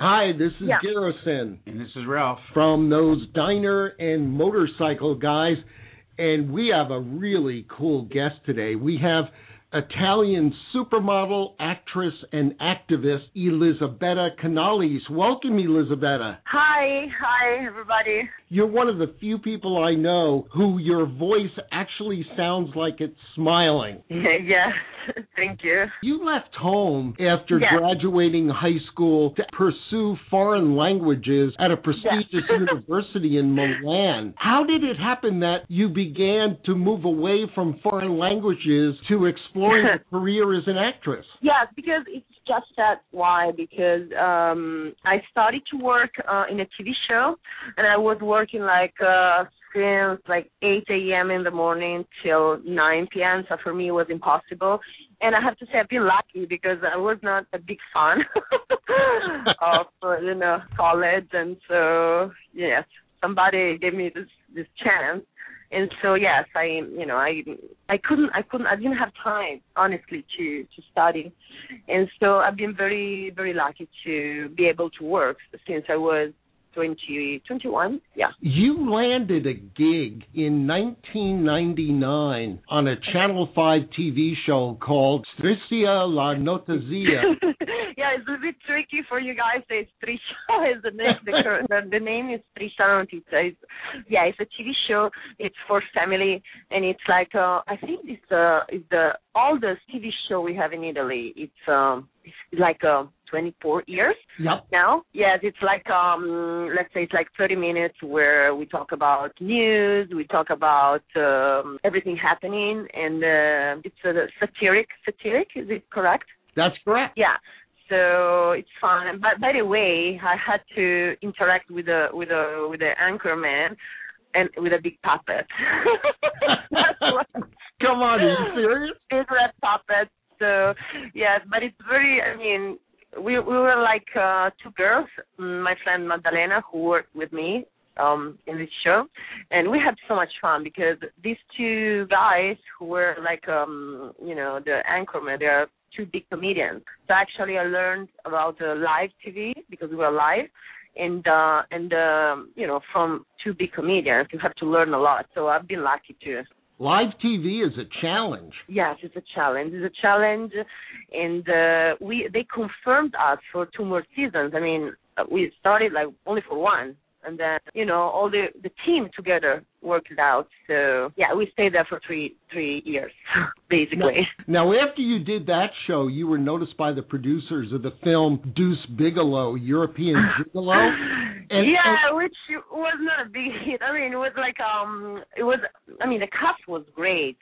Hi, this is Garrison. And this is Ralph. From those Diner and Motorcycle guys. And we have a really cool guest today. We have Italian supermodel, actress, and activist Elisabetta Canales. Welcome, Elisabetta. Hi, everybody. You're one of the few people I know who your voice actually sounds like it's smiling. Yes, thank you. You left home after graduating high school to pursue foreign languages at a prestigious university in Milan. How did it happen that you began to move away from foreign languages to exploring a career as an actress? Yes, because it's just that why, because I started to work in a TV show, and I was working since 8 a.m. in the morning till 9 p.m., so for me it was impossible. And I have to say I've been lucky because I was not a big fan of, college, and so, yes, somebody gave me this chance. And so, yes, I didn't have time, honestly, to study. And so I've been very, very lucky to be able to work since I was 21. Yeah. You landed a gig in 1999 on a Channel 5 TV show called Striscia la Notizia. Yeah, it's a bit tricky for you guys. It's Striscia is the name. The name is Striscia la Notizia. It's a TV show. It's for family, and it's I think it's the oldest TV show we have in Italy. It's 24 years now. Yes, it's let's say it's 30 minutes where we talk about news, we talk about everything happening, and it's satiric. Is it correct? That's correct. Yeah. So it's fun. But by the way, I had to interact with the anchor man and with a big puppet. Come on, are you serious? Big red puppet. So, yes, but it's very, we were two girls, my friend Maddalena, who worked with me in this show, and we had so much fun because these two guys who were the anchorman, they are two big comedians. So actually I learned about live TV because we were live, and from two big comedians, you have to learn a lot. So I've been lucky too. Live TV is a challenge. Yes, it's a challenge. And they confirmed us for 2 more seasons. We started only for one, and then all the team together worked it out. So we stayed there for three years, basically. Now, after you did that show, you were noticed by the producers of the film Deuce Bigalow, European Gigolo. Which was not a big hit. It was the cast was great.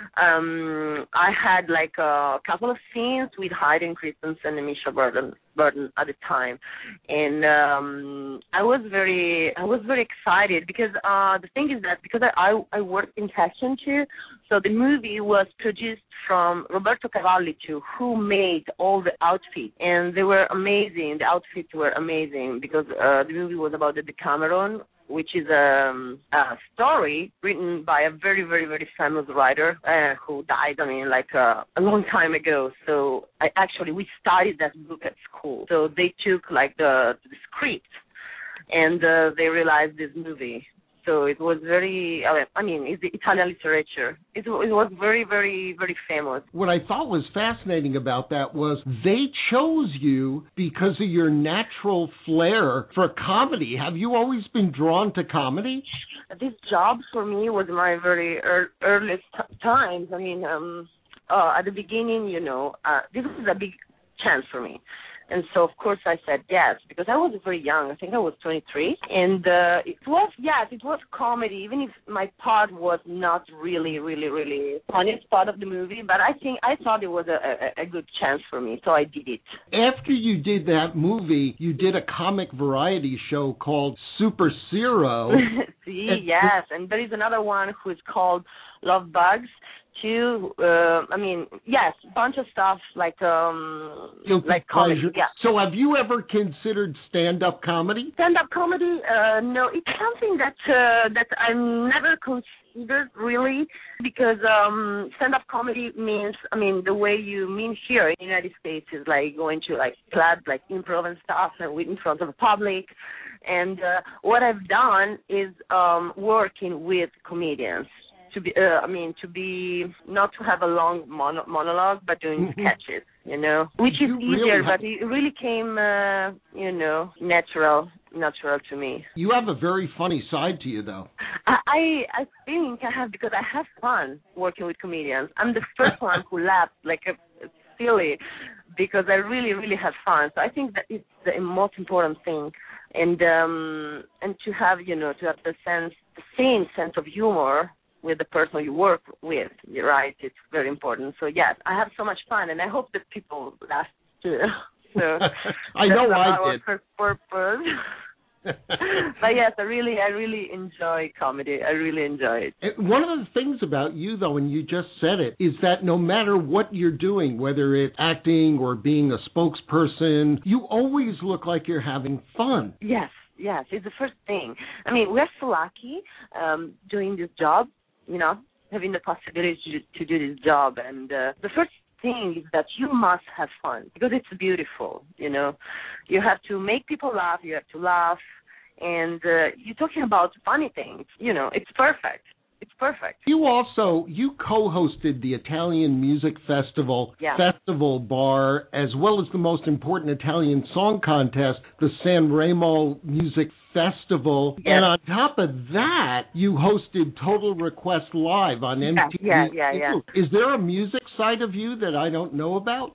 I had a couple of scenes with Hayden Christensen and Misha Burton at the time, and I was very excited because the thing is that because I worked in fashion too, so the movie was produced from Roberto Cavalli too, who made all the outfits, and they were amazing. The outfits were amazing because the movie was about the Decameron, which is a story written by a very, very, very famous writer who died, a long time ago. So we studied that book at school. So they took the script and they realized this movie. So it was very, it's the Italian literature. It was very, very, very famous. What I thought was fascinating about that was they chose you because of your natural flair for comedy. Have you always been drawn to comedy? This job for me was my very earliest times. At the beginning, this was a big chance for me. And so, of course, I said yes, because I was very young. I think I was 23. And it was comedy, even if my part was not really, really, really funniest part of the movie. But I thought it was a good chance for me, so I did it. After you did that movie, you did a comic variety show called Super Zero. Yes, and there is another one who is called Love Bugs. too. Yes, bunch of stuff like comedy. Pleasure. Yeah. So, have you ever considered stand-up comedy? Stand-up comedy? No, it's something that I never considered really, because stand-up comedy means, the way you mean here in the United States is like going to like clubs, like improv and stuff, and in front of the public. And what I've done is working with comedians. To be not to have a long monologue, but doing sketches, which is easier, but it really came, natural to me. You have a very funny side to you, though. I think I have, because I have fun working with comedians. I'm the first one who laughed like a silly, because I really, really have fun. So I think that it's the most important thing, and to have, to have the same sense of humor with the person you work with, right? It's very important. So yes, I have so much fun, and I hope that people laugh too. So I know I did. First purpose. But yes, I really enjoy comedy. I really enjoy it. One of the things about you, though, and you just said it, is that no matter what you're doing, whether it's acting or being a spokesperson, you always look like you're having fun. Yes, it's the first thing. We're so lucky doing this job, having the possibility to do this job. And the first thing is that you must have fun, because it's beautiful, You have to make people laugh, you have to laugh, and you're talking about funny things, it's perfect. It's perfect. You co-hosted the Italian Music Festival, Festival Bar, as well as the most important Italian song contest, the Sanremo Music Festival. Yes. And on top of that, you hosted Total Request Live on MTV. Yeah. Is there a music side of you that I don't know about?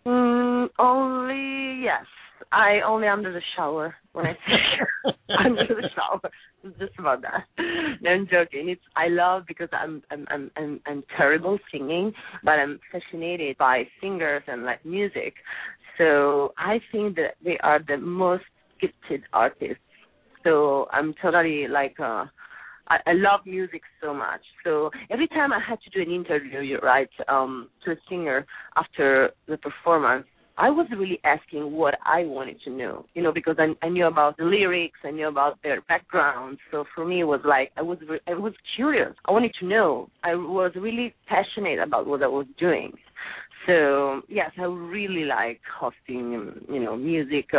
Only, yes. I only under the shower when I say under the shower. It's just about that. No, I'm joking. I love, because I'm terrible singing, but I'm fascinated by singers and like music. So I think that they are the most gifted artists. So I'm totally like I love music so much. So every time I had to do an interview, to a singer after the performance, I was really asking what I wanted to know, because I knew about the lyrics, I knew about their background. So for me, it was like I was curious. I wanted to know. I was really passionate about what I was doing. So yes, I really like hosting, music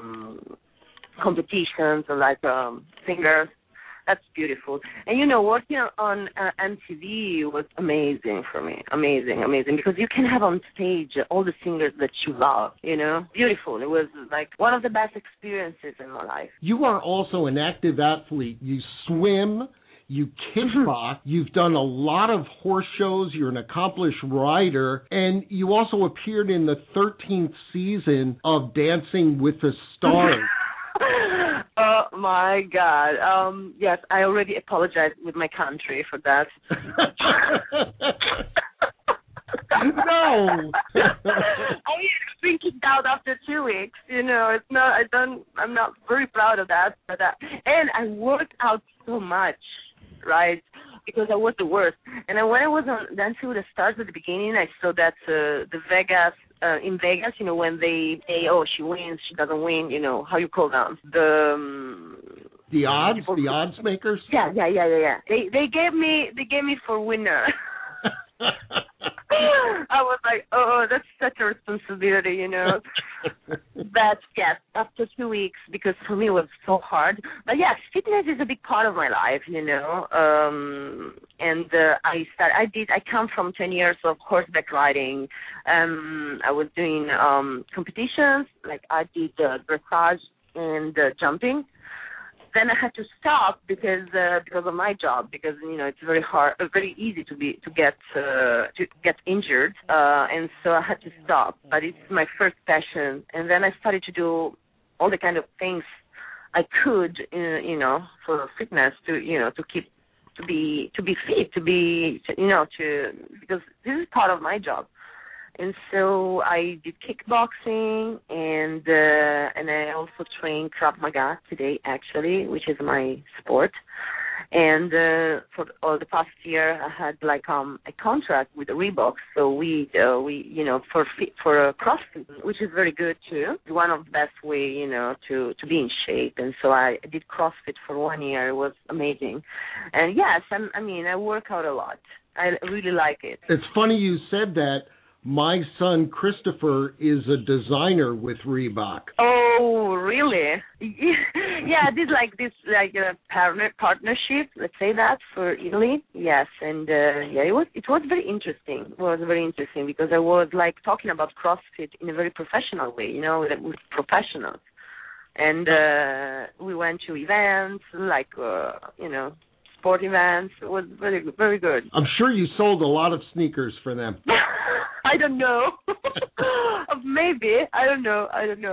competitions or like singers. That's beautiful. And, working on MTV was amazing for me. Amazing, because you can have on stage all the singers that you love, Beautiful. It was like one of the best experiences in my life. You are also an active athlete. You swim, you kickbox, you've done a lot of horse shows, you're an accomplished rider, and you also appeared in the 13th season of Dancing with the Stars. Oh my God. Yes, I already apologized with my country for that. No. I've been kicked out after 2 weeks. I'm not very proud of that. But and I worked out so much, right? Because I was the worst. And then when I was on Dancing with the Stars at the beginning, I saw that in Vegas, when they say, oh, she wins, she doesn't win, how you call them? The odds makers? Yeah. They gave me for winner. I was like, oh, that's such a responsibility, But yes, after 2 weeks, because for me it was so hard. But yes, fitness is a big part of my life, And I come from 10 years of horseback riding. I was doing competitions, like I did dressage and jumping. Then I had to stop because of my job, because it's very hard, very easy to get injured, and so I had to stop. But it's my first passion, and then I started to do all the kind of things I could, for fitness to be fit, because this is part of my job. And so I did kickboxing, and I also train Krav Maga today, actually, which is my sport. And for all the past year, I had like a contract with Reebok, so we for CrossFit, which is very good too. One of the best way, to be in shape. And so I did CrossFit for 1 year. It was amazing. And yes, I work out a lot. I really like it. It's funny you said that. My son Christopher is a designer with Reebok. Oh, really? Yeah, I did like this partnership, let's say that, for Italy. Yes, and it was very interesting. It was very interesting because I was like talking about CrossFit in a very professional way, with professionals. And we went to events like sport events. It was very, very good. I'm sure you sold a lot of sneakers for them. I don't know. Maybe. I don't know.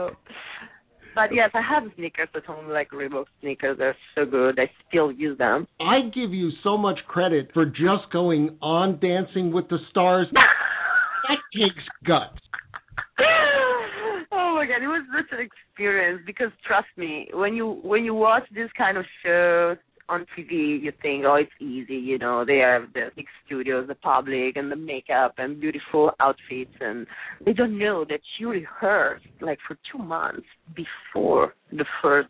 But yes, I have sneakers at home, like Reebok sneakers. They're so good. I still use them. I give you so much credit for just going on Dancing with the Stars. That takes guts. Oh my God, it was such an experience because trust me, when you watch this kind of shows on TV, you think, oh, it's easy, they have the big studios, the public, and the makeup and beautiful outfits, and they don't know that you rehearse like for 2 months before the first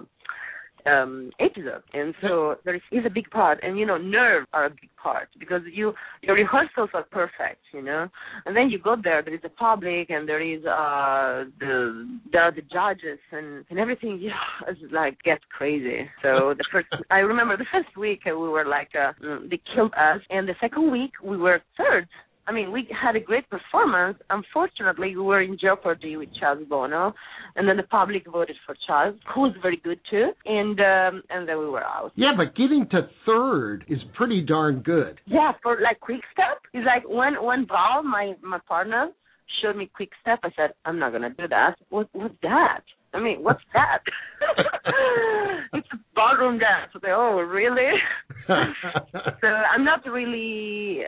episode. And so there is a big part, and nerves are a big part because your rehearsals are perfect, and then you go there is a public, and there is there are the judges, and everything is like gets crazy. So I remember the first week we were like they killed us, and the second week we were third. I mean, we had a great performance. Unfortunately, we were in jeopardy with Charles Bono, and then the public voted for Charles, who was very good too, and then we were out. Yeah, but getting to third is pretty darn good. Yeah, for like quick step, it's like when Val, my partner, showed me quick step, I said, I'm not gonna do that. What's that? I mean, what's that? It's a ballroom dance. I say, oh, really? So I'm not really,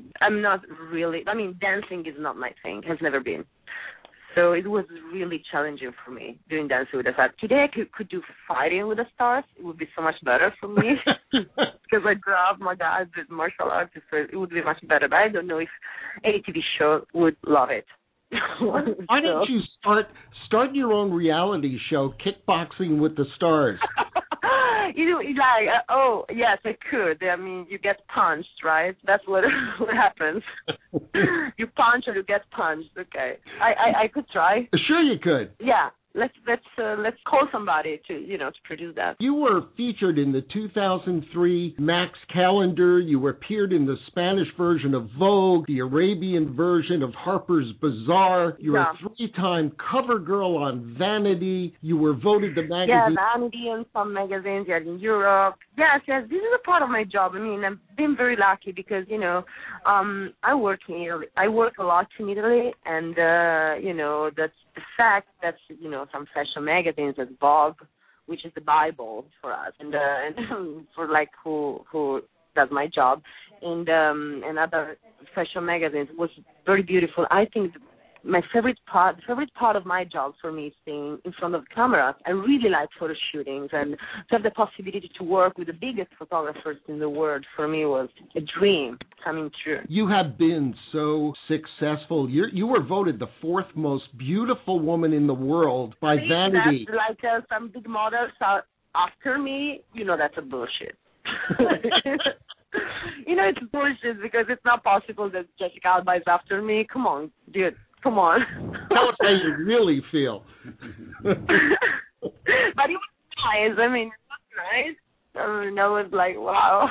dancing is not my thing, has never been. So it was really challenging for me doing Dancing with the Stars. Today I could do Fighting with the Stars. It would be so much better for me because I grew up, my dad did martial arts, so it would be much better. But I don't know if any TV show would love it. Why don't you start your own reality show, Kickboxing with the Stars? Oh, yes, I could. I mean, you get punched, right? That's what happens. You punch or you get punched. Okay, I could try. Sure, you could. Yeah. Let's call somebody to produce that. You were featured in the 2003 Max Calendar. You appeared in the Spanish version of Vogue, the Arabian version of Harper's Bazaar. You were a 3-time cover girl on Vanity. You were voted the magazine. Yeah, Vanity and some magazines in Europe. Yes, this is a part of my job. I mean, I've been very lucky because I work in Italy. I work a lot in Italy, and that's the fact that some fashion magazines like Vogue, which is the Bible for us, and for like who does my job, and other fashion magazines was very beautiful. I think the favorite part of my job for me is staying in front of the camera. I really like photo shootings, and to have the possibility to work with the biggest photographers in the world for me was a dream coming true. You have been so successful. You were voted the 4th most beautiful woman in the world by Vanity. That's like some big models are after me. That's a bullshit. It's bullshit because it's not possible that Jessica Alba is after me. Come on, dude. Come on. Tell us how you really feel. But it was nice. I mean, it was nice. I was like, wow.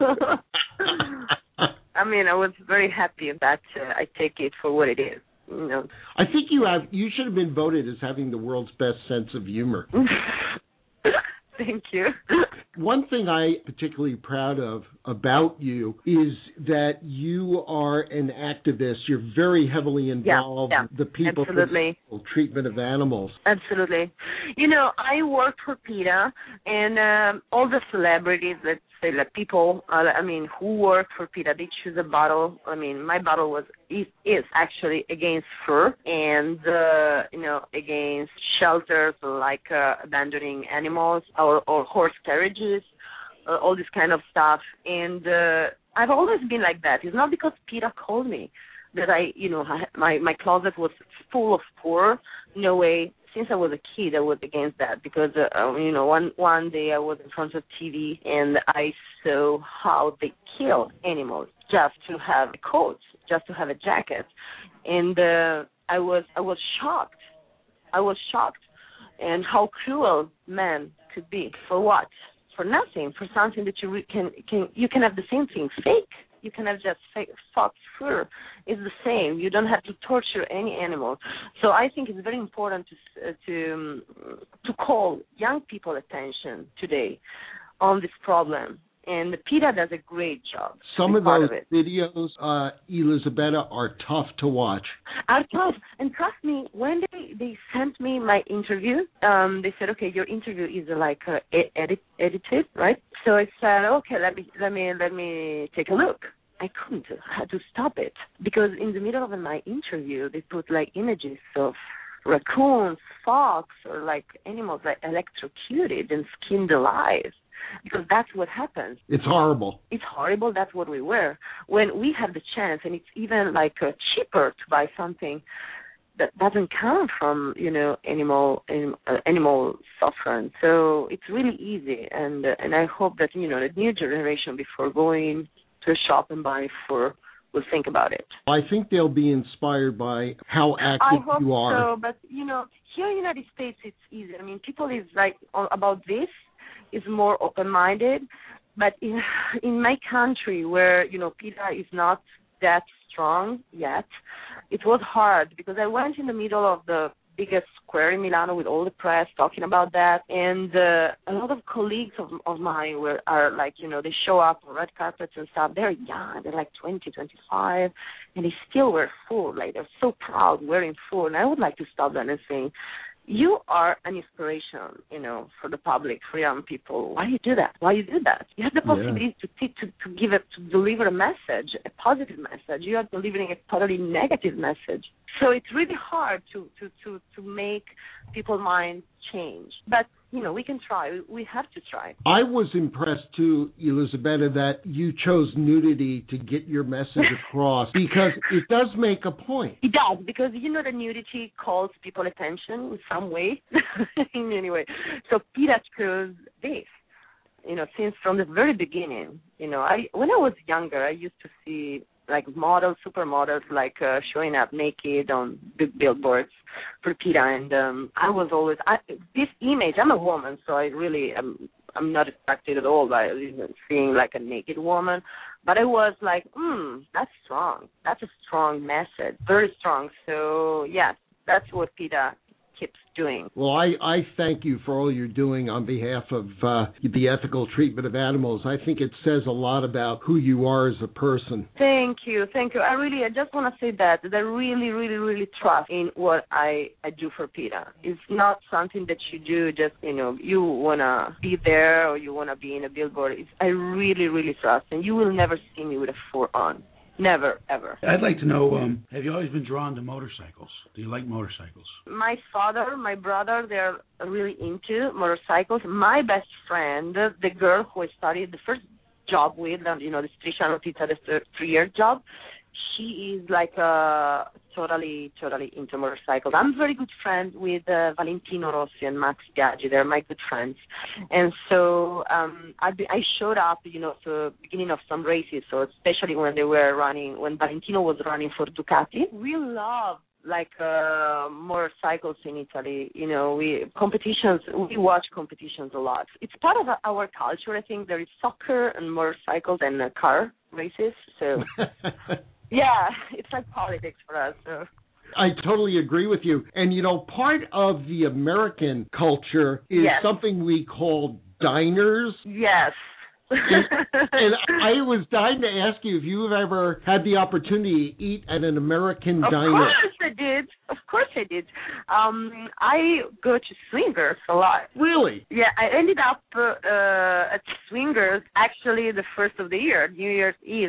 I mean, I was very happy that I take it for what it is. I think you should have been voted as having the world's best sense of humor. Thank you. One thing I'm particularly proud of about you is that you are an activist. You're very heavily involved with the people for the treatment of animals. Absolutely. I worked for PETA, and all the celebrities, let's say, like people, who work for PETA, they choose a battle. I mean, my battle is actually against fur and, against shelters like abandoning animals or horse carriages all this kind of stuff. And I've always been like that. It's not because PETA called me that my closet was full of porn. No way. Since I was a kid, I was against that because, one day I was in front of TV and I saw how they kill animals just to have a coat, just to have a jacket. And I was shocked. I was shocked. And how cruel men could be. For what? For nothing. For something that you can have the same thing, fake. You can have just fox fur. It's the same. You don't have to torture any animal. So I think it's very important to call young people attention today on this problem. And PETA does a great job. Some of those videos, Elisabetta, are tough to watch. Are tough. And trust me, when they sent me my interview, they said, okay, your interview is edited, right? So I said, okay, let me take a look. I couldn't. I had to stop it. Because in the middle of my interview, they put like images of raccoons, fox, or like animals like electrocuted and skinned alive. Because that's what happens. It's horrible. It's horrible. That's what we were. When we have the chance, and it's even like cheaper to buy something that doesn't come from animal suffering. So it's really easy, and I hope that the new generation, before going to a shop and buying fur, will think about it. I think they'll be inspired by how active you are. I hope so, but here in the United States, it's easy. I mean, people is like about this. Is more open-minded, but in my country where PETA is not that strong yet, it was hard because I went in the middle of the biggest square in Milano with all the press talking about that, and a lot of colleagues of mine are like they show up on red carpets and stuff. They're young, they're like 20, 25, and they still wear fur. Like they're so proud wearing fur, and I would like to stop them and say, you are an inspiration, for the public, for young people. Why do you do that? Why you do that? You have the possibility to deliver a message, a positive message. You are delivering a totally negative message. So it's really hard to make people's minds change. But we can try. We have to try. I was impressed too, Elisabetta, that you chose nudity to get your message across because it does make a point. It does, because that nudity calls people attention in some way, in any way. So PETA chose this. Since from the very beginning, when I was younger, I used to see like models, supermodels, like showing up naked on big billboards for PETA, and I was always this image. I'm a woman, so I really I'm not attracted at all by seeing like a naked woman, but I was like, that's strong. That's a strong message, very strong. So yes, that's what PETA keeps doing. Well, I thank you for all you're doing on behalf of the ethical treatment of animals. I think it says a lot about who you are as a person. Thank you. I just want to say that I really, really, really trust in what I do for PETA. It's not something that you do just, you want to be there or you want to be in a billboard. I really, really trust, and you will never see me with a fur on. Never, ever. I'd like to know, have you always been drawn to motorcycles? Do you like motorcycles? My father, my brother, they're really into motorcycles. My best friend, the girl who I started the first job with, the Striscia Notizia, the 3-year job, she is like totally into motorcycles. I'm very good friends with Valentino Rossi and Max Biaggi. They're my good friends. And so I showed up, the beginning of some races, so especially when when Valentino was running for Ducati. We love motorcycles in Italy. We watch competitions a lot. It's part of our culture. I think there is soccer and motorcycles and car races. So yeah, it's like politics for us. So. I totally agree with you. And, part of the American culture is something we call diners. Yes. and I was dying to ask you if you've ever had the opportunity to eat at an American diner. Of course I did. I go to Swingers a lot. Really? Yeah, I ended up at Swingers actually the first of the year, New Year's Eve,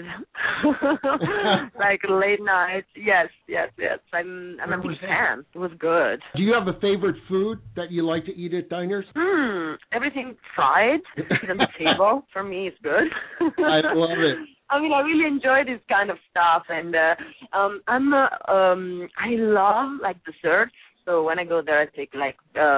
like late night. Yes. I'm a big fan. It was good. Do you have a favorite food that you like to eat at diners? Everything fried on the table. For me is good. I love it. I mean, I really enjoy this kind of stuff, and I love like desserts. So when I go there, I take like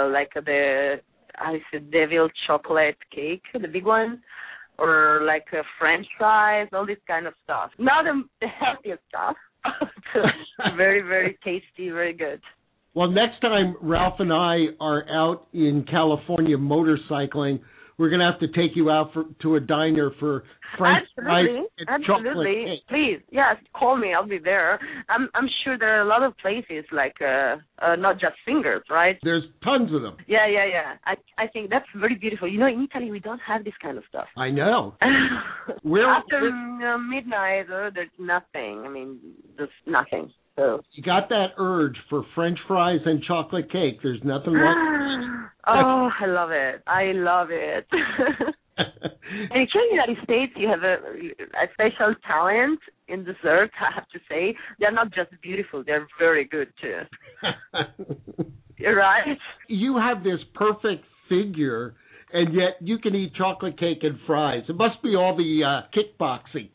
devil chocolate cake, the big one, or like French fries, all this kind of stuff. Not the healthiest stuff. Very, very tasty, very good. Well, next time Ralph and I are out in California motorcycling, we're going to have to take you out to a diner for French fries and chocolate cake. Please, yes, call me. I'll be there. I'm sure there are a lot of places like not just fingers, right? There's tons of them. Yeah. I think that's very beautiful. You know, in Italy we don't have this kind of stuff. I know. After midnight, there's nothing. I mean, there's nothing. So. You got that urge for French fries and chocolate cake. There's nothing like Oh, I love it. I love it. And here in the United States, you have a special talent in desserts, I have to say. They're not just beautiful, they're very good, too. You're right. You have this perfect figure, and yet you can eat chocolate cake and fries. It must be all the kickboxing.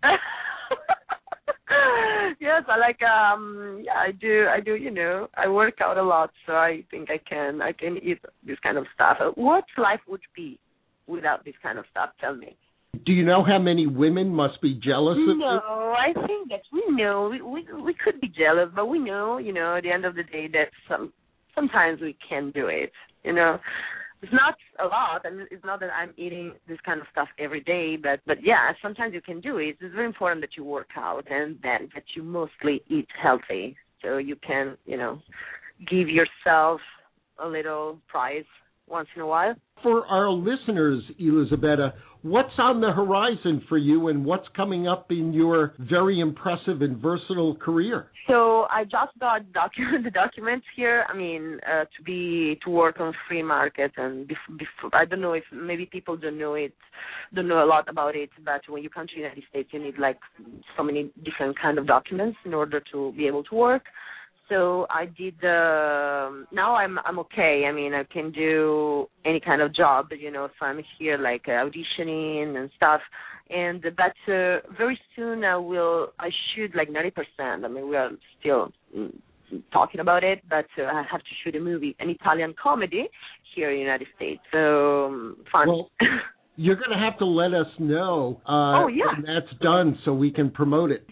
Yes, I like I do, you know. I work out a lot, so I think I can eat this kind of stuff. What life would be without this kind of stuff? Tell me. Do you know how many women must be jealous of you? No, I think that we know. We could be jealous, but we know, you know, at the end of the day that sometimes we can do it, you know. It's not a lot. I mean, it's not that I'm eating this kind of stuff every day, but yeah, sometimes you can do it. It's very important that you work out and then that you mostly eat healthy, so you can, you know, give yourself a little prize once in a while. For our listeners, Elisabetta, what's on the horizon for you and what's coming up in your very impressive and versatile career? So I just got the documents here. I mean, to work on free market, and before, I don't know if maybe people don't know a lot about it, but when you come to the United States, you need like so many different kind of documents in order to be able to work. So I did. Now I'm okay. I mean, I can do any kind of job, you know. So I'm here like auditioning and stuff. But very soon I shoot like 90%. I mean, we are still talking about it, but I have to shoot a movie, an Italian comedy here in the United States. So fun. Well, you're going to have to let us know when that's done so we can promote it.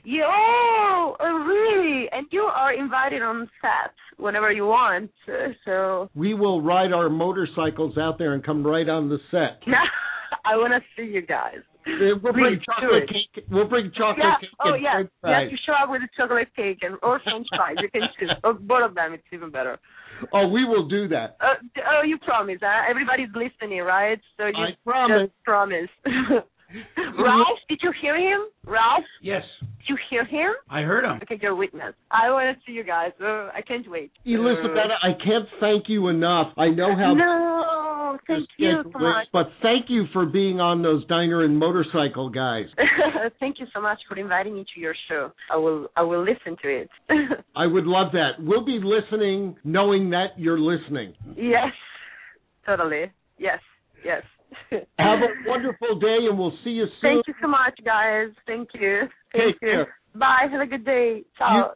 Really? And you are invited on set whenever you want. So we will ride our motorcycles out there and come right on the set. I want to see you guys. We'll bring chocolate cake. We'll bring chocolate cake. Oh, yeah. You have to show up with a chocolate cake or French fries. You can choose. Or both of them. It's even better. Oh, we will do that. You promise. Everybody's listening, right? So you I promise. Just promise. Ralph, did you hear him? Ralph? Yes. Did you hear him? I heard him. Okay, you're a witness. I want to see you guys. I can't wait. Elisabetta, I can't thank you enough. I know how... No, thank you so much. But thank you for being on those Diner and Motorcycle guys. Thank you so much for inviting me to your show. I will listen to it. I would love that. We'll be listening knowing that you're listening. Yes, totally. Yes. Have a wonderful day, and we'll see you soon. Thank you so much, guys. Thank you. Take care. Bye. Have a good day. Ciao.